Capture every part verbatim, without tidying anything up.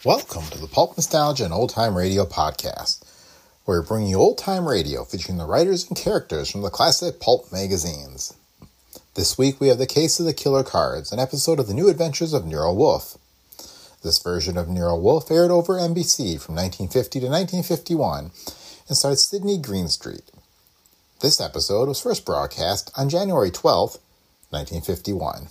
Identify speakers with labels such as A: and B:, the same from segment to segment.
A: Welcome to the Pulp Nostalgia and Old Time Radio podcast, where we bring you old time radio featuring the writers and characters from the classic pulp magazines. This week we have The Case of the Killer Cards, an episode of The New Adventures of Nero Wolfe. This version of Nero Wolfe aired over N B C from nineteen fifty to nineteen fifty-one and starred Sidney Greenstreet. This episode was first broadcast on January twelfth, nineteen fifty-one.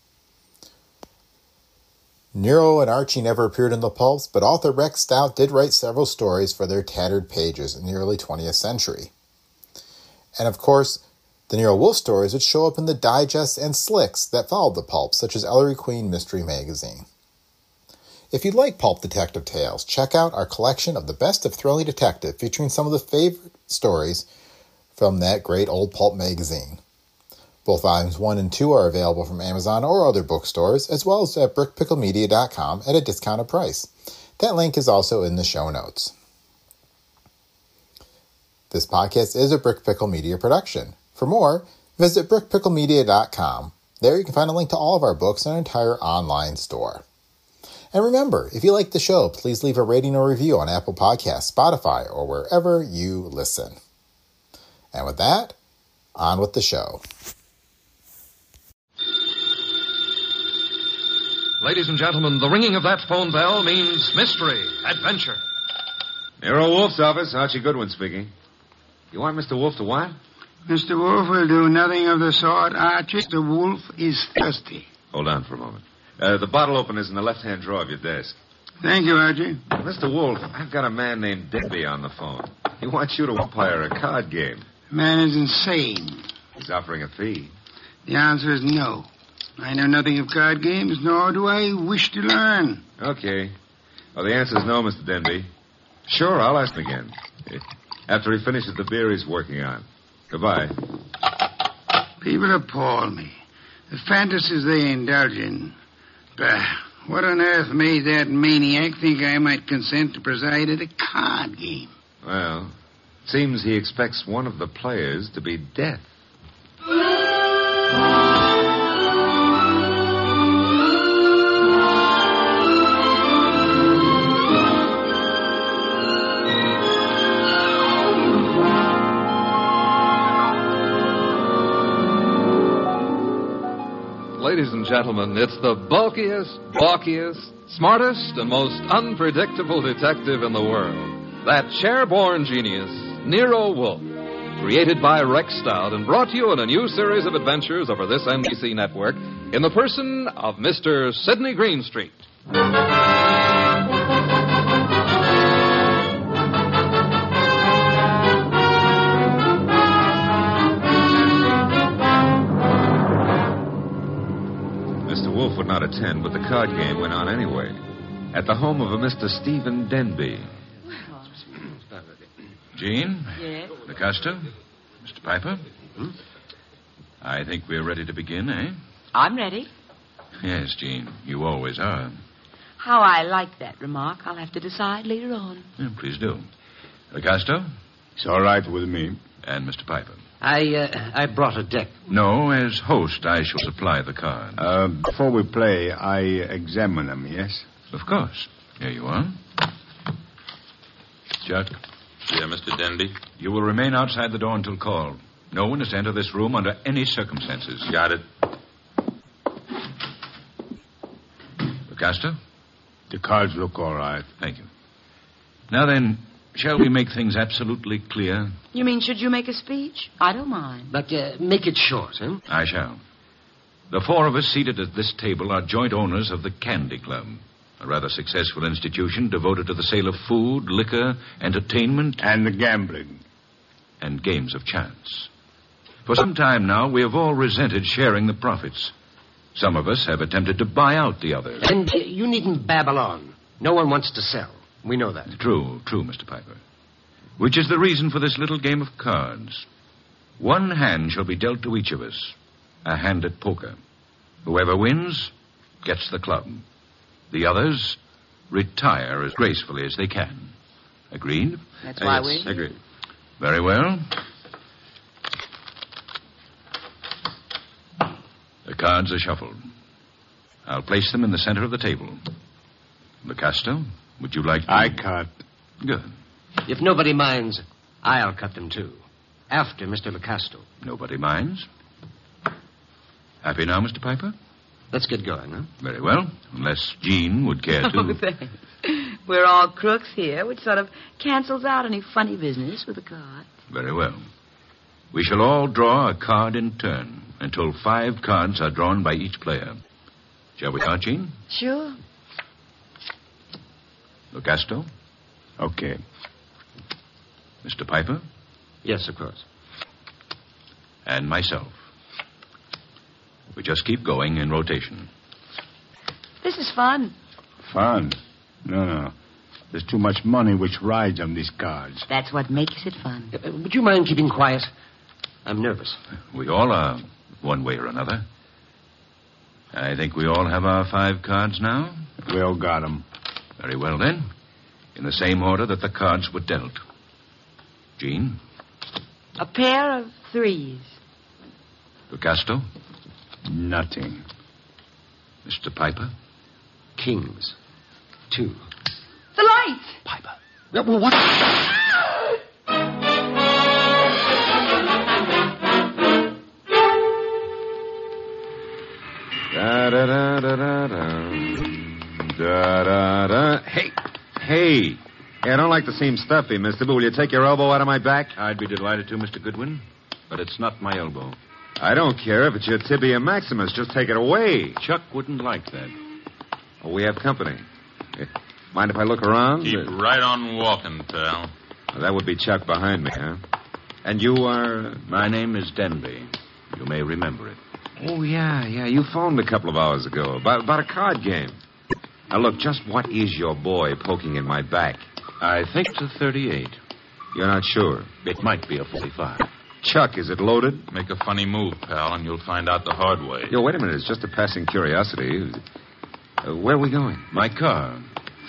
A: Nero and Archie never appeared in the pulps, but author Rex Stout did write several stories for their tattered pages in the early twentieth century. And of course, the Nero Wolfe stories would show up in the digests and slicks that followed the pulp, such as Ellery Queen Mystery Magazine. If you like pulp detective tales, check out our collection of the Best of Thrilling Detective, featuring some of the favorite stories from that great old pulp magazine. Both volumes one and two are available from Amazon or other bookstores, as well as at brick pickle media dot com at a discounted price. That link is also in the show notes. This podcast is a Brick Pickle Media production. For more, visit brick pickle media dot com. There you can find a link to all of our books and an entire online store. And remember, if you like the show, please leave a rating or review on Apple Podcasts, Spotify, or wherever you listen. And with that, on with the show.
B: Ladies and gentlemen, the ringing of that phone bell means mystery, adventure.
C: Nero Wolfe's office, Archie Goodwin speaking. You want Mister Wolfe to what?
D: Mister Wolfe will do nothing of the sort, Archie. Mister Wolfe is thirsty.
C: Hold on for a moment. Uh, the bottle opener's in the left-hand drawer of your desk.
D: Thank you, Archie.
C: Mister Wolfe, I've got a man named Denby on the phone. He wants you to umpire a card game.
D: The man is insane.
C: He's offering a fee.
D: The answer is no. I know nothing of card games, nor do I wish to learn.
C: Okay. Well, the answer's no, Mister Denby. Sure, I'll ask him again. After he finishes the beer he's working on. Goodbye.
D: People appall me. The fantasies they indulge in. Bah, what on earth made that maniac think I might consent to preside at a card game?
C: Well, it seems he expects one of the players to be death.
B: Ladies and gentlemen, it's the bulkiest, balkiest, smartest, and most unpredictable detective in the world. That chair-born genius, Nero Wolfe. Created by Rex Stout and brought to you in a new series of adventures over this N B C network in the person of Mister Sidney Greenstreet.
C: Would not attend, but the card game went on anyway. At the home of a Mister Stephen Denby.
E: Well,
F: Jean?
E: yes?
F: LaCosta? Mister Piper?
E: Hmm?
F: I think we're ready to begin, eh?
E: I'm ready.
F: Yes, Jean. You always are.
E: How I like that remark, I'll have to decide later on.
F: Yeah, please do. LaCosta?
G: It's all right with me.
F: And Mister Piper?
H: I, uh, I brought a deck.
F: No, as host, I shall supply the cards.
G: Uh, before we play, I examine them, yes?
F: Of course. Here you are. Chuck?
I: Yeah, Mister Denby?
F: You will remain outside the door until called. No one is to enter this room under any circumstances.
I: Got it.
F: LaCosta?
G: The cards look all right.
F: Thank you. Now then, shall we make things absolutely clear?
E: You mean, should you make a speech? I don't mind.
H: But uh, make it short, huh?
F: I shall. The four of us seated at this table are joint owners of the Candy Club, a rather successful institution devoted to the sale of food, liquor, entertainment...
G: And the gambling.
F: And games of chance. For some time now, we have all resented sharing the profits. Some of us have attempted to buy out the others.
H: And uh, you needn't babble on. No one wants to sell. We know that.
F: True, true, Mister Piper. Which is the reason for this little game of cards. One hand shall be dealt to each of us. A hand at poker. Whoever wins gets the club. The others retire as gracefully as they can. Agreed?
E: That's why
I: yes,
E: we...
I: Agreed.
F: Very well. The cards are shuffled. I'll place them in the center of the table. Lecasto, would you like to...
G: I cut.
F: Good.
H: If nobody minds, I'll cut them too. After Mister Lecasto.
F: Nobody minds. Happy now, Mister Piper?
H: Let's get going, huh?
F: Very well, unless Jean would care to...
E: Oh, thanks. We're all crooks here, which sort of cancels out any funny business with the card.
F: Very well. We shall all draw a card in turn until five cards are drawn by each player. Shall we start, Jean?
E: Sure.
F: Lecasto?
G: Okay.
F: Mister Piper?
H: Yes, of course.
F: And myself. We just keep going in rotation.
E: This is fun.
G: Fun? No, no. There's too much money which rides on these cards.
E: That's what makes it fun.
H: Uh, would you mind keeping quiet? I'm nervous.
F: We all are, one way or another. I think we all have our five cards now.
G: We all got 'em.
F: Very well, then. In the same order that the cards were dealt. Jean?
E: A pair of threes.
F: Lecasto?
G: Nothing.
F: Mister Piper?
H: Kings. Two.
E: The lights!
H: Piper. Uh, well, what?
C: Da da da da da da. Da da da. Hey, hey. Hey, I don't like to seem stuffy, mister, but will you take your elbow out of my back?
F: I'd be delighted to, Mister Goodwin, but it's not my elbow.
C: I don't care if it's your tibia maximus. Just take it away.
F: Chuck wouldn't like that.
C: Oh, we have company. Eh, Mind if I look around?
I: Keep
C: Uh,
I: right on walking, pal.
C: That would be Chuck behind me, huh? And you are...
F: My name is Denby. You may remember it.
C: Oh, yeah, yeah. You phoned a couple of hours ago about, about a card game. Now, look, just what is your boy poking in my back?
F: I think it's a thirty-eight.
C: You're not sure?
F: It might be a forty-five.
C: Chuck, is it loaded?
I: Make a funny move, pal, and you'll find out the hard way.
C: Yo, wait a minute. It's just a passing curiosity. Uh, where are we going?
F: My car.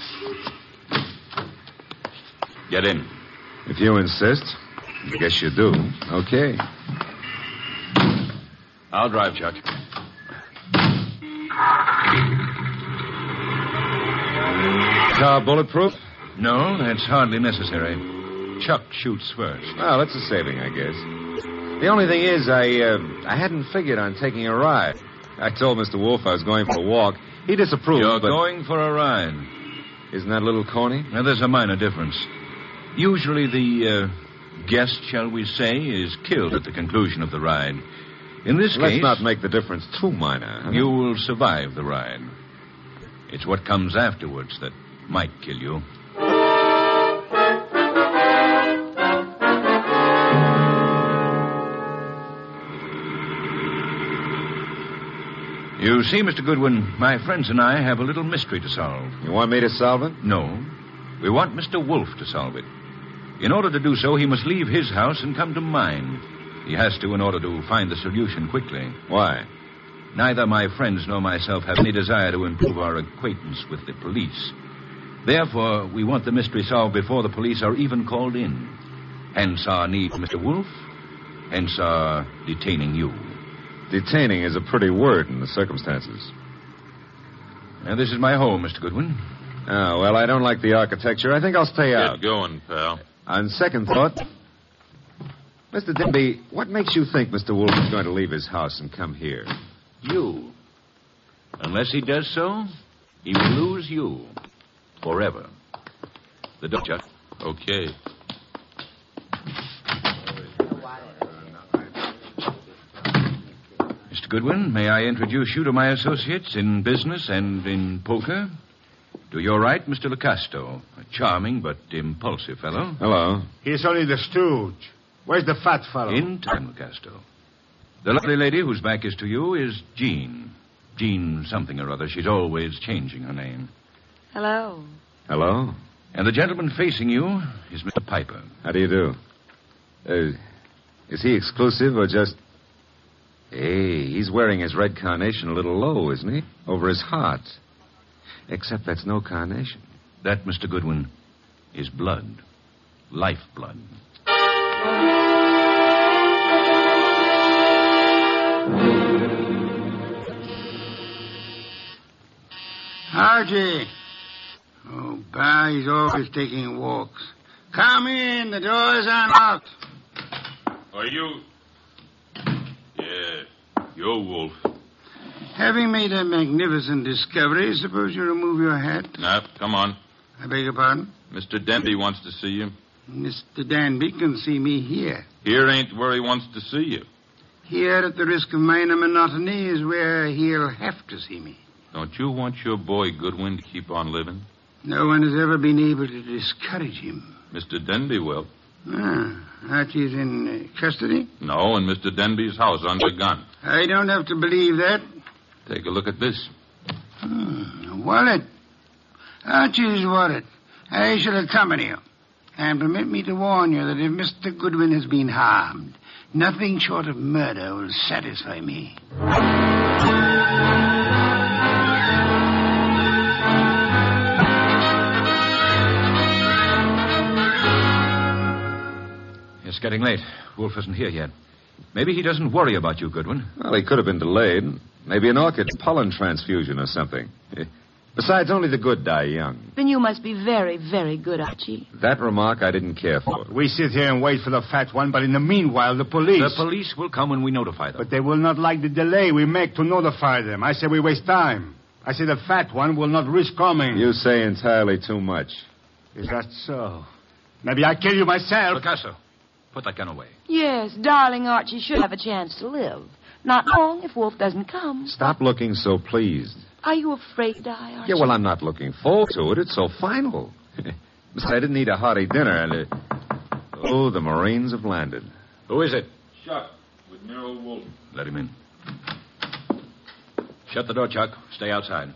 F: Get in.
C: If you insist. I guess you do. Okay.
F: I'll drive, Chuck.
C: Car bulletproof?
F: No, that's hardly necessary. Chuck shoots first.
C: Well, that's a saving, I guess. The only thing is, I uh, I hadn't figured on taking a ride. I told Mister Wolf I was going for a walk. He disapproved,
F: You're
C: but...
F: going for a ride.
C: Isn't that a little corny?
F: Now, there's a minor difference. Usually the uh, guest, shall we say, is killed at the conclusion of the ride. In this
C: Let's
F: case...
C: not make the difference too minor. Huh?
F: You will survive the ride. It's what comes afterwards that might kill you. You see, Mister Goodwin, my friends and I have a little mystery to solve.
C: You want me to solve it?
F: No. We want Mister Wolf to solve it. In order to do so, he must leave his house and come to mine. He has to in order to find the solution quickly.
C: Why?
F: Neither my friends nor myself have any desire to improve our acquaintance with the police. Therefore, we want the mystery solved before the police are even called in. Hence our need for Mister Wolf. Hence our detaining you.
C: Detaining is a pretty word in the circumstances.
F: Now, this is my home, Mister Goodwin.
C: Oh, well, I don't like the architecture. I think I'll stay out.
I: Get going, pal.
C: On second thought, Mister Denby, what makes you think Mister Wolf is going to leave his house and come here?
F: You. Unless he does so, he will lose you. Forever. The door, Chuck.
I: Okay.
F: Mister Goodwin, may I introduce you to my associates in business and in poker? To your right, Mister Lecasto, a charming but impulsive fellow.
C: Hello.
G: He's only the stooge. Where's the fat fellow?
F: In time, Lecasto. The lovely lady whose back is to you is Jean. Jean something or other. She's always changing her name.
E: Hello.
C: Hello.
F: And the gentleman facing you is Mister Piper.
C: How do you do? Uh, is he exclusive or just... Hey, he's wearing his red carnation a little low, isn't he? Over his heart. Except that's no carnation.
F: That, Mister Goodwin, is blood. Lifeblood.
D: Archie. Pa, he's always taking walks. Come in. The door's unlocked.
I: Are you... Yeah, you're Wolf.
D: Having made a magnificent discovery, suppose you remove your hat?
I: Now, come on.
D: I beg your pardon?
I: Mister Denby wants to see you.
D: Mister Danby can see me here.
I: Here ain't where he wants to see you.
D: Here, at the risk of minor monotony, is where he'll have to see me.
I: Don't you want your boy Goodwin to keep on living?
D: No one has ever been able to discourage him.
I: Mister Denby will.
D: Ah, Archie's in uh, custody?
I: No, in Mister Denby's house under gun.
D: I don't have to believe that.
I: Take a look at this.
D: Hmm, a wallet. Archie's wallet. I shall accompany you. And permit me to warn you that if Mister Goodwin has been harmed, nothing short of murder will satisfy me.
F: It's getting late. Wolf isn't here yet. Maybe he doesn't worry about you, Goodwin.
C: Well, he could have been delayed. Maybe an orchid pollen transfusion or something. Besides, only the good die young.
E: Then you must be very, very good, Archie.
C: That remark I didn't care for.
G: We sit here and wait for the fat one, but in the meanwhile, the police...
F: The police will come when we notify them.
G: But they will not like the delay we make to notify them. I say we waste time. I say the fat one will not risk coming.
C: You say entirely too much.
G: Is that so? Maybe I kill you myself.
F: Picasso, put that gun away.
E: Yes, darling Archie should have a chance to live. Not long if Wolf doesn't come.
C: Stop looking so pleased.
E: Are you afraid to die, Archie?
C: Yeah, well, I'm not looking forward to it. It's so final. Besides, I didn't eat a hearty dinner, and... Uh... Oh, the Marines have landed.
F: Who is it?
I: Chuck, with Nero Wolf.
F: Let him in. Shut the door, Chuck. Stay outside.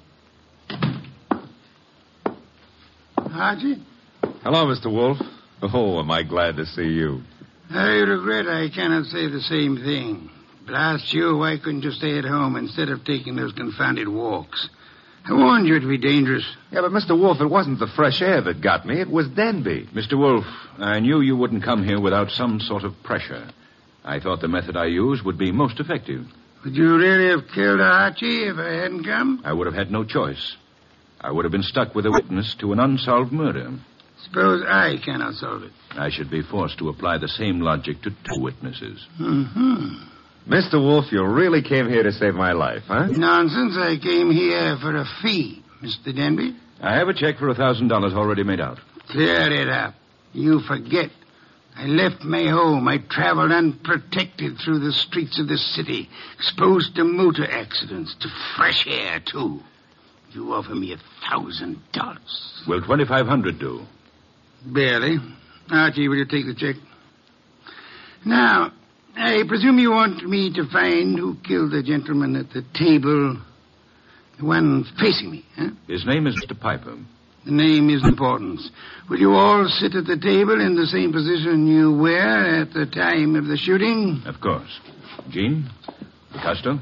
D: Archie?
C: Hello, Mister Wolf. Oh, am I glad to see you.
D: I regret I cannot say the same thing. Blast you, why couldn't you stay at home instead of taking those confounded walks? I warned you it'd be dangerous.
C: Yeah, but Mister Wolf, it wasn't the fresh air that got me. It was Denby.
F: Mister Wolf, I knew you wouldn't come here without some sort of pressure. I thought the method I used would be most effective.
D: Would you really have killed Archie if I hadn't come?
F: I would have had no choice. I would have been stuck with a witness to an unsolved murder.
D: Suppose I cannot solve it.
F: I should be forced to apply the same logic to two witnesses.
D: Mm-hmm.
C: Mister Wolf, you really came here to save my life, huh?
D: Nonsense. I came here for a fee, Mister Denby.
F: I have a check for a thousand dollars already made out.
D: Clear it up. You forget. I left my home. I traveled unprotected through the streets of the city, exposed to motor accidents, to fresh air, too. You offer me a thousand dollars.
F: Will twenty-five hundred do?
D: Barely. Archie, will you take the check? Now, I presume you want me to find who killed the gentleman at the table, the one facing me, huh?
F: His name is Mister Piper.
D: The name is important. Will you all sit at the table in the same position you were at the time of the shooting?
F: Of course. Jean? Picasso?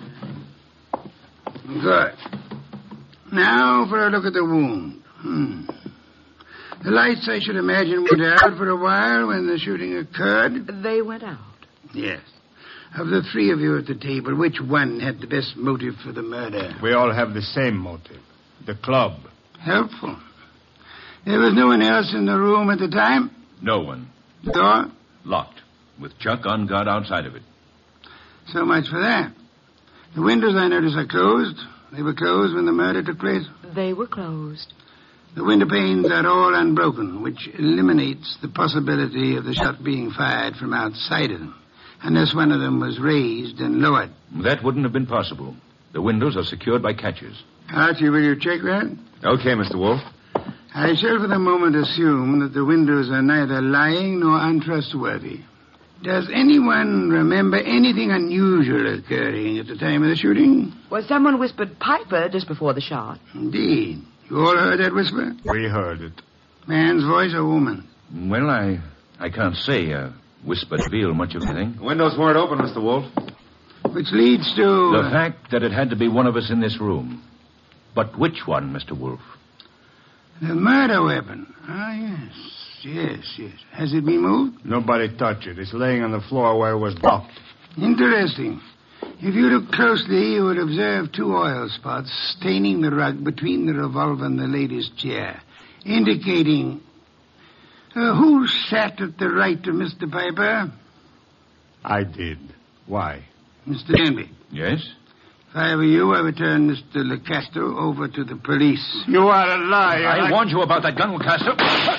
D: Good. Now for a look at the wound. Hmm. The lights, I should imagine, went out for a while when the shooting occurred.
E: They went out.
D: Yes. Of the three of you at the table, which one had the best motive for the murder?
G: We all have the same motive. The club.
D: Helpful. There was no one else in the room at the time?
F: No one.
D: The door?
F: Locked, with Chuck on guard outside of it.
D: So much for that. The windows, I notice, are closed. They were closed when the murder took place?
E: They were closed.
D: The window panes are all unbroken, which eliminates the possibility of the shot being fired from outside of them, unless one of them was raised and lowered.
F: That wouldn't have been possible. The windows are secured by catches.
D: Archie, will you check that?
C: Okay, Mister Wolf.
D: I shall for the moment assume that the windows are neither lying nor untrustworthy. Does anyone remember anything unusual occurring at the time of the shooting?
E: Well, someone whispered Piper just before the shot.
D: Indeed. You all heard that whisper?
G: We heard it.
D: Man's voice or woman?
F: Well, I I can't say. A whisper revealed much of anything.
C: The windows weren't open, Mister Wolf.
D: Which leads to...
F: The fact that it had to be one of us in this room. But which one, Mister Wolf?
D: The murder weapon. Ah, yes. Yes, yes. Has it been moved?
G: Nobody touched it. It's laying on the floor where it was dropped.
D: Interesting. If you look closely, you would observe two oil spots staining the rug between the revolver and the lady's chair. indicating uh, who sat at the right of Mister Piper?
G: I did. Why?
D: Mister Denby.
F: Yes?
D: If I were you, I would turn Mister Lecasto over to the police.
G: You are a liar.
F: I,
G: I
F: warned you about that gun, Lecasto.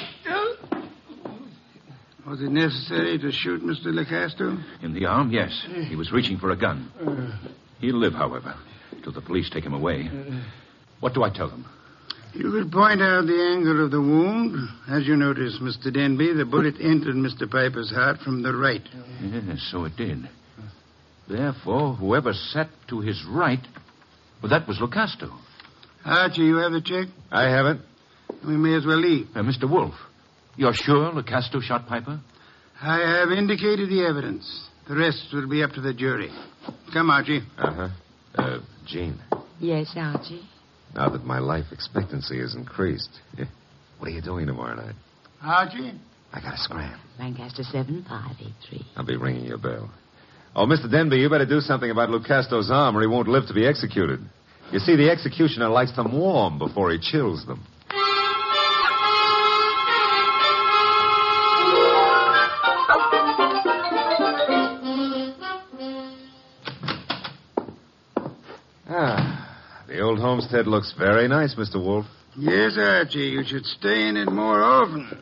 D: Was it necessary to shoot Mister Lecasto?
F: In the arm, yes. He was reaching for a gun. He'll live, however, till the police take him away. What do I tell them?
D: You could point out the angle of the wound. As you notice, Mister Denby, the bullet entered Mister Piper's heart from the right.
F: Yes, so it did. Therefore, whoever sat to his right, well, that was Lecasto.
D: Archie, you have the check?
C: I haven't.
D: We may as well leave.
F: Uh, Mister Wolf, you're sure Lecasto shot Piper?
D: I have indicated the evidence. The rest will be up to the jury. Come, Archie.
C: Uh-huh. Uh, Jean,
E: Yes, Archie.
C: now that my life expectancy has increased, what are you doing tomorrow night?
D: Archie?
C: I got a scram.
E: Lancaster seven five eight three.
C: I'll be ringing your bell. Oh, Mister Denby, you better do something about Lucasto's arm or he won't live to be executed. You see, the executioner likes them warm before he chills them. Ah, the old homestead looks very nice, Mister Wolf.
D: Yes, Archie. You should stay in it more often.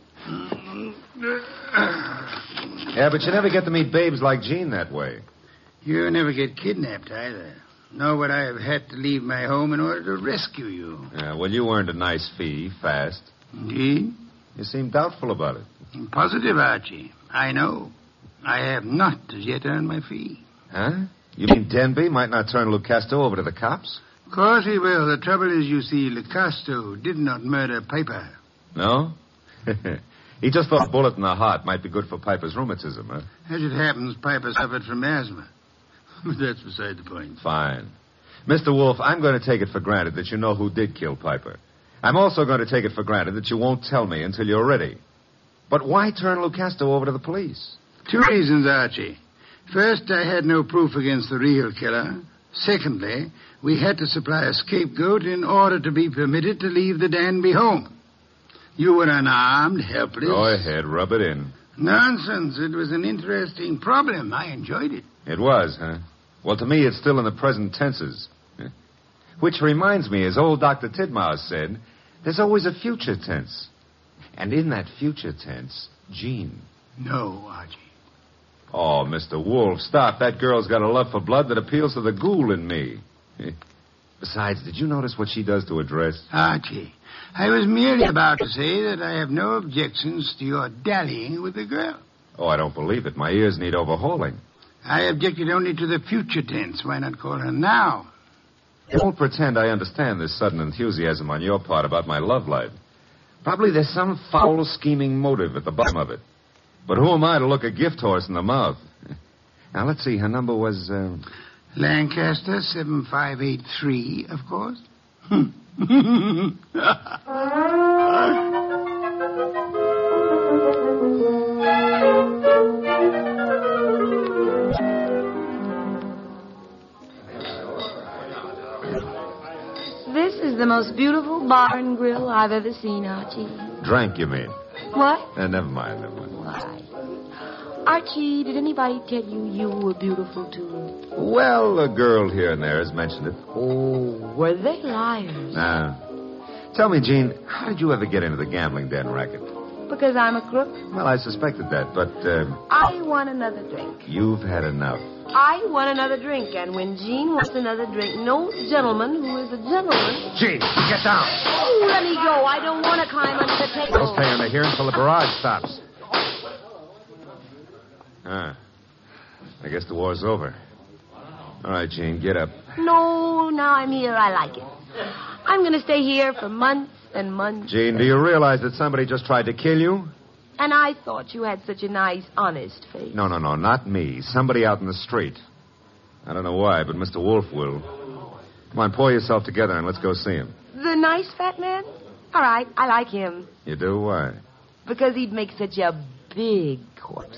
C: Yeah, but you never get to meet babes like Jean that way.
D: You never get kidnapped either. Nor would I have had to leave my home in order to rescue you.
C: Yeah, well, you earned a nice fee, fast.
D: Indeed?
C: You seem doubtful about it.
D: I'm positive, Archie. I know. I have not as yet earned my fee.
C: Huh? You mean Denby might not turn Lucasto over to the cops?
D: Of course he will. The trouble is, you see, Lecasto did not murder Piper.
C: No? He just thought a bullet in the heart might be good for Piper's rheumatism, huh?
D: As it happens, Piper suffered from asthma. But that's beside the point.
C: Fine. Mister Wolf, I'm going to take it for granted that you know who did kill Piper. I'm also going to take it for granted that you won't tell me until you're ready. But why turn Lucasto over to the police?
D: Two reasons, Archie. First, I had no proof against the real killer. Secondly, we had to supply a scapegoat in order to be permitted to leave the Danby home. You were unarmed, helpless.
C: Go ahead, rub it in.
D: Nonsense. It was an interesting problem. I enjoyed it.
C: It was, huh? Well, to me, it's still in the present tenses. Which reminds me, as old Doctor Tidmouse said, there's always a future tense. And in that future tense, Jean.
D: No, Archie.
C: Oh, Mister Wolf, stop. That girl's got a love for blood that appeals to the ghoul in me. Besides, did you notice what she does to her dress?
D: Archie, I was merely about to say that I have no objections to your dallying with the girl.
C: Oh, I don't believe it. My ears need overhauling.
D: I objected only to the future tense. Why not call her now?
C: I won't pretend I understand this sudden enthusiasm on your part about my love life. Probably there's some foul, scheming motive at the bottom of it. But who am I to look a gift horse in the mouth? Now, let's see. Her number was... Uh...
D: Lancaster seven five eight three, of course.
E: This is the most beautiful bar and grill I've ever seen, Archie.
C: Drank, you mean?
E: What?
C: Uh, never mind, never mind.
E: Why? Archie, did anybody tell you you were beautiful, too?
C: Well, a girl here and there has mentioned it.
E: Oh, were they liars?
C: Now, tell me, Jean, how did you ever get into the gambling den racket?
E: Because I'm a crook?
C: Well, I suspected that, but, uh...
E: I want another drink.
C: You've had enough.
E: I want another drink, and when Jean wants another drink, no gentleman who is a gentleman...
G: Jean, get down.
E: Oh, let me go. I don't want to climb under the table.
G: Don't stay under here until the barrage stops.
C: Ah. I guess the war's over. All right, Jean, get up.
E: No, now I'm here. I like it. I'm going to stay here for months and months.
C: Jean, do you realize that somebody just tried to kill you?
E: And I thought you had such a nice, honest face.
C: No, no, no, not me. Somebody out in the street. I don't know why, but Mister Wolf will. Come on, pull yourself together and let's go see him.
E: The nice fat man? All right, I like him.
C: You do? Why?
E: Because he'd make such a big corpse.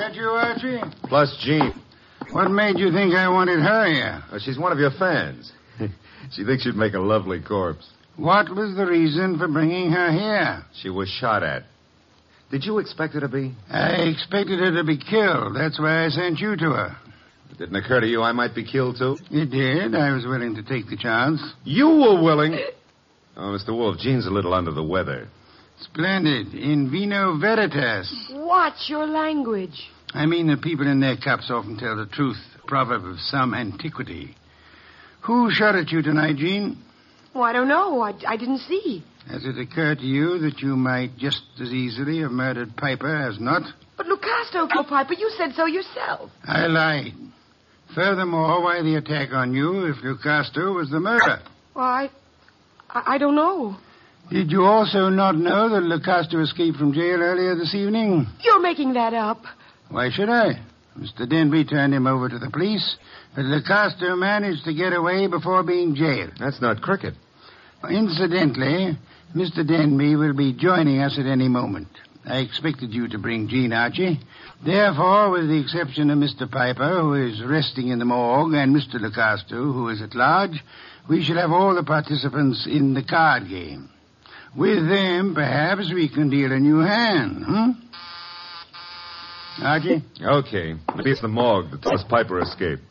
D: That you, Archie?
C: Plus Jean.
D: What made you think I wanted her here?
C: Uh, she's one of your fans. She thinks you'd make a lovely corpse.
D: What was the reason for bringing her here?
C: She was shot at. Did you expect her to be?
D: I expected her to be killed. That's why I sent you to her.
C: It didn't occur to you I might be killed, too?
D: It did. I was willing to take the chance.
C: You were willing? Oh, Mister Wolf, Jean's a little under the weather.
D: Splendid. In vino veritas.
E: Watch your language.
D: I mean that people in their cups often tell the truth, a proverb of some antiquity. Who shot at you tonight, Jean?
E: Oh, I don't know. I, I didn't see.
D: Has it occurred to you that you might just as easily have murdered Piper as not?
E: But Lucastro killed Piper. You said so yourself.
D: I lied. Furthermore, why the attack on you if Lucastro was the murderer?
E: Well, I, I, I don't know.
D: Did you also not know that Lucastro escaped from jail earlier this evening?
E: You're making that up.
D: Why should I? Mister Denby turned him over to the police, but Lucastro managed to get away before being jailed.
C: That's not cricket.
D: Incidentally, Mister Denby will be joining us at any moment. I expected you to bring Jean, Archie. Therefore, with the exception of Mister Piper, who is resting in the morgue, and Mister Lucastro, who is at large, we shall have all the participants in the card game. With them, perhaps we can deal a new hand, hmm? Archie?
C: Okay. Maybe it's the morgue that tells Piper escaped.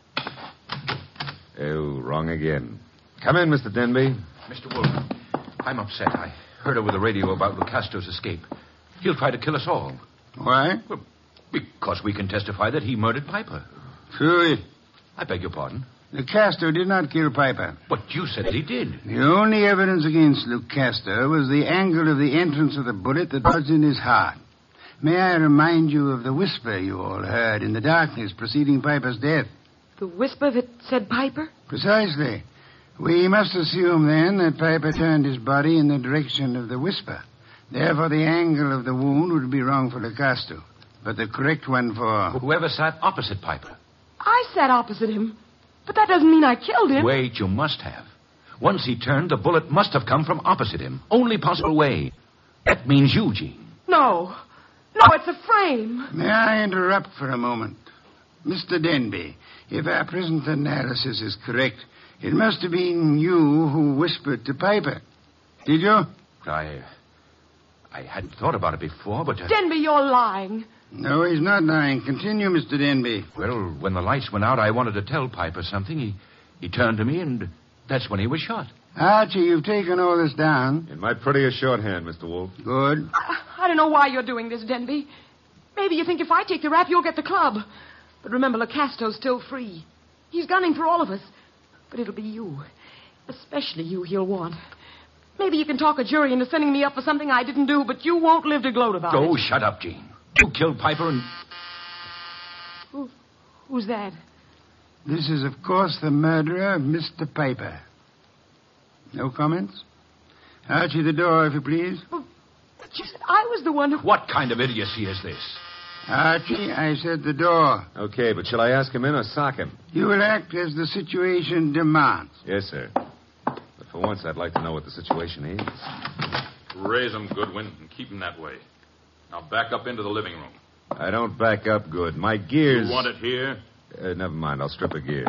C: Oh, wrong again. Come in, Mister Denby.
F: Mister Wolf, I'm upset. I heard over the radio about Lucastro's escape. He'll try to kill us all.
D: Why?
F: Well, because we can testify that he murdered Piper.
D: True.
F: I beg your pardon.
D: Lucastro did not kill Piper.
F: But you said he did.
D: The only evidence against Lucastro was the angle of the entrance of the bullet that lodged in his heart. May I remind you of the whisper you all heard in the darkness preceding Piper's death?
E: The whisper that said Piper?
D: Precisely. We must assume, then, that Piper turned his body in the direction of the whisper. Therefore, the angle of the wound would be wrong for Lucastro, but the correct one for...
F: Whoever sat opposite Piper.
E: I sat opposite him, but that doesn't mean I killed him.
F: Wait, you must have. Once he turned, the bullet must have come from opposite him. Only possible way. That means you, Jean.
E: No. No, it's a frame.
D: May I interrupt for a moment? Mister Denby, if our present analysis is correct, it must have been you who whispered to Piper. Did you?
F: I... I hadn't thought about it before, but... Uh...
E: Denby, you're lying.
D: No, he's not lying. Continue, Mister Denby.
F: Well, when the lights went out, I wanted to tell Piper something. He, he turned to me, and that's when he was shot.
D: Archie, you've taken all this down.
C: In my prettiest shorthand, Mister Wolf.
D: Good.
E: I, I don't know why you're doing this, Denby. Maybe you think if I take the rap, you'll get the club. But remember, Lucastro's still free. He's gunning for all of us. But it'll be you. Especially you he'll want. Maybe you can talk a jury into sending me up for something I didn't do, but you won't live to gloat about
F: oh,
E: it.
F: Oh, shut up, Jean. You killed Piper and...
E: Who, who's that?
D: This is, of course, the murderer of Mister Piper. No comments? Archie, the door, if you please.
E: Well, but you said I was the one who...
F: What kind of idiocy is this?
D: Archie, I said the door.
C: Okay, but shall I ask him in or sock him?
D: You will act as the situation demands.
C: Yes, sir. But for once, I'd like to know what the situation is.
I: Raise him, Goodwin, and keep him that way. Now back up into the living room.
C: I don't back up good. My gears...
I: You want it here?
C: Uh, never mind. I'll strip a gear.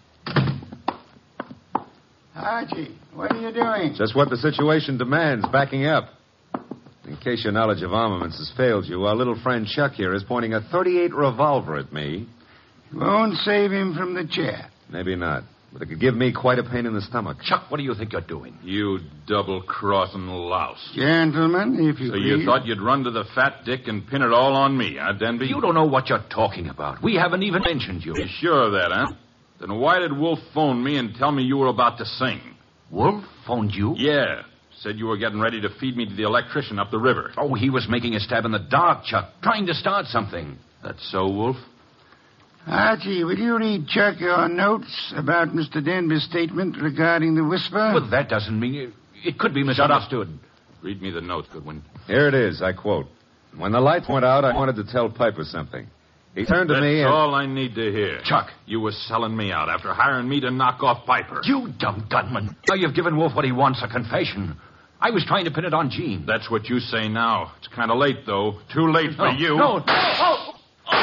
D: Archie, what are you doing?
C: Just what the situation demands, backing up. In case your knowledge of armaments has failed you, our little friend Chuck here is pointing a thirty-eight revolver at me.
D: You won't save him from the chair.
C: Maybe not. But it could give me quite a pain in the stomach.
F: Chuck, what do you think you're doing?
I: You double-crossing louse.
D: Gentlemen, if you
I: So
D: please.
I: you thought you'd run to the fat dick and pin it all on me, huh, Denby?
F: You don't know what you're talking about. We haven't even mentioned you.
I: You sure of that, huh? Then why did Wolf phone me and tell me you were about to sing?
F: Wolf phoned you?
I: Yeah. Said you were getting ready to feed me to the electrician up the river.
F: Oh, he was making a stab in the dark, Chuck, trying to start something.
I: That's so, Wolf?
D: Archie, will you read Chuck your notes about Mister Denby's statement regarding the whisper?
F: Well, that doesn't mean... It, it could be misunderstood.
I: Read me the notes, Goodwin.
C: Here it is, I quote. When the lights went out, I wanted to tell Piper something. He turned to
I: That's
C: me and...
I: all I need to hear.
F: Chuck.
I: You were selling me out after hiring me to knock off Piper.
F: You dumb gunman. Now you've given Wolf what he wants, a confession. I was trying to pin it on Jean.
I: That's what you say now. It's kind of late, though. Too late for
F: no,
I: you.
F: No, no. Oh, oh.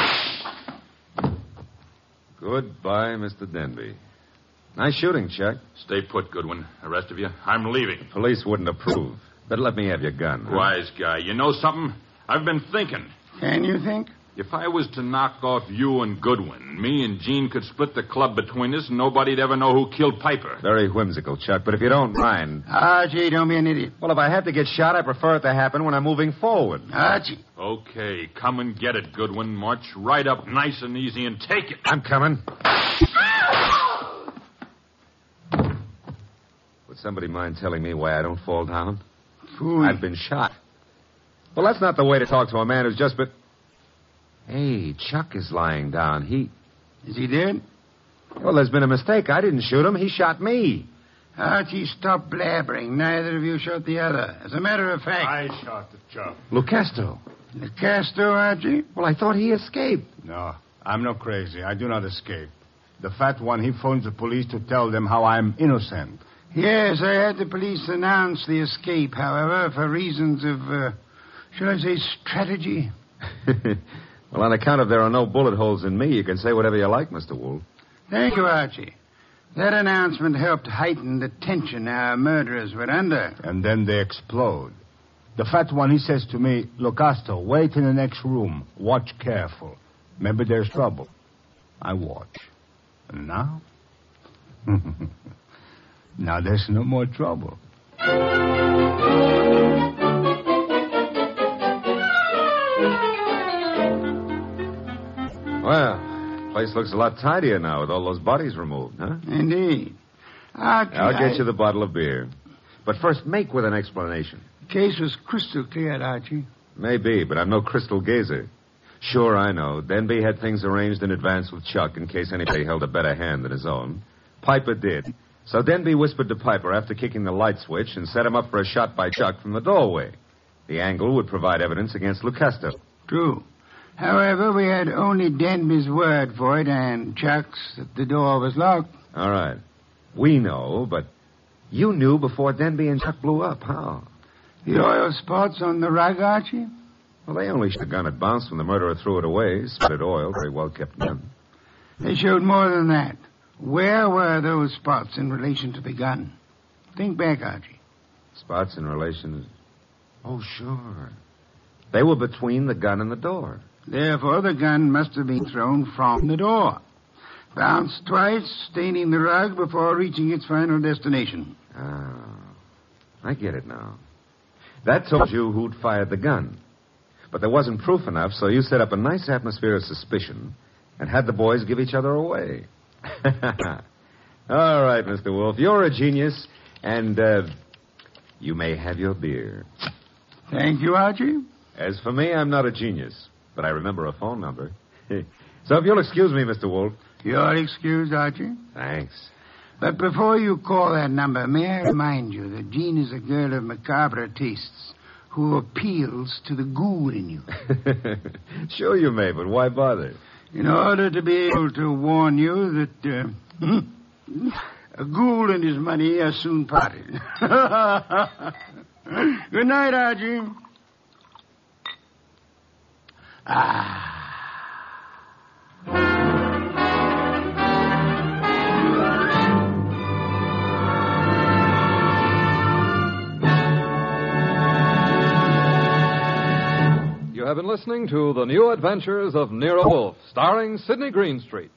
C: Goodbye, Mister Denby. Nice shooting, Chuck.
I: Stay put, Goodwin. The rest of you, I'm leaving.
C: Police wouldn't approve. But let me have your gun. Huh?
I: Wise guy. You know something? I've been thinking.
D: Can you think?
I: If I was to knock off you and Goodwin, me and Gene could split the club between us and nobody'd ever know who killed Piper.
C: Very whimsical, Chuck, but if you don't mind...
D: Archie, don't be an idiot.
C: Well, if I have to get shot, I prefer it to happen when I'm moving forward.
D: Archie.
I: Okay, come and get it, Goodwin. March right up nice and easy and take it.
C: I'm coming. Would somebody mind telling me why I don't fall down?
D: Fool.
C: I've been shot. Well, that's not the way to talk to a man who's just been... Hey, Chuck is lying down. He...
D: Is he dead?
C: Well, there's been a mistake. I didn't shoot him. He shot me.
D: Archie, stop blabbering. Neither of you shot the other. As a matter of fact...
G: I shot the Chuck.
C: Lucasto.
D: Lucasto, Archie?
C: Well, I thought he escaped.
G: No, I'm not crazy. I do not escape. The fat one, he phones the police to tell them how I'm innocent.
D: Yes, I had the police announce the escape, however, for reasons of, uh, shall I say, strategy.
C: Well, on account of there are no bullet holes in me, you can say whatever you like, Mister Wolf.
D: Thank you, Archie. That announcement helped heighten the tension our murderers were under.
G: And then they explode. The fat one, he says to me, Lucasto, wait in the next room. Watch careful. Maybe there's trouble. I watch. And now? Now there's no more trouble.
C: Well, place looks a lot tidier now with all those bodies removed, huh?
D: Indeed. Archie,
C: I'll get
D: I...
C: you the bottle of beer. But first, make with an explanation.
D: The case was crystal clear, Archie.
C: Maybe, but I'm no crystal gazer. Sure, I know. Denby had things arranged in advance with Chuck in case anybody held a better hand than his own. Piper did. So Denby whispered to Piper after kicking the light switch and set him up for a shot by Chuck from the doorway. The angle would provide evidence against Lucasto.
D: True. However, we had only Denby's word for it and Chuck's that the door was locked.
C: All right. We know, but you knew before Denby and Chuck blew up. How?
D: The oil spots on the rug, Archie?
C: Well, they only shot the gun had bounced when the murderer threw it away. Spotted oil, very well kept gun.
D: They showed more than that. Where were those spots in relation to the gun? Think back, Archie.
C: Spots in relation to... Oh, sure. They were between the gun and the door.
D: Therefore, the gun must have been thrown from the door. Bounced twice, staining the rug before reaching its final destination.
C: Oh, I get it now. That told you who'd fired the gun. But there wasn't proof enough, so you set up a nice atmosphere of suspicion and had the boys give each other away. All right, Mister Wolf, you're a genius, and uh, you may have your beer.
D: Thank you, Archie.
C: As for me, I'm not a genius, but I remember a phone number. So if you'll excuse me, Mister Wolf.
D: You're excused, Archie.
C: Thanks.
D: But before you call that number, may I remind you that Jean is a girl of macabre tastes who appeals to the ghoul in you.
C: Sure you may, but why bother?
D: In order to be able to warn you that uh, a ghoul and his money are soon parted. Good night, Archie. Ah.
B: You have been listening to The New Adventures of Nero Wolfe, starring Sidney Greenstreet.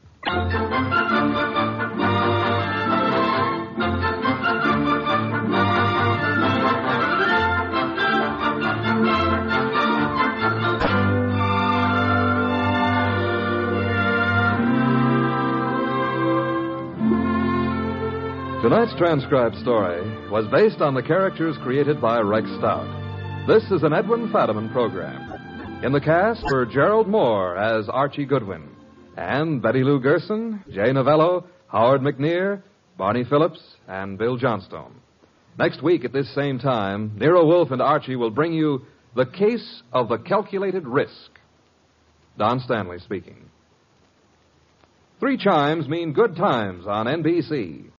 B: Tonight's transcribed story was based on the characters created by Rex Stout. This is an Edwin Fadiman program. In the cast were Gerald Moore as Archie Goodwin, and Betty Lou Gerson, Jay Novello, Howard McNear, Barney Phillips, and Bill Johnstone. Next week at this same time, Nero Wolfe and Archie will bring you The Case of the Calculated Risk. Don Stanley speaking. Three chimes mean good times on N B C.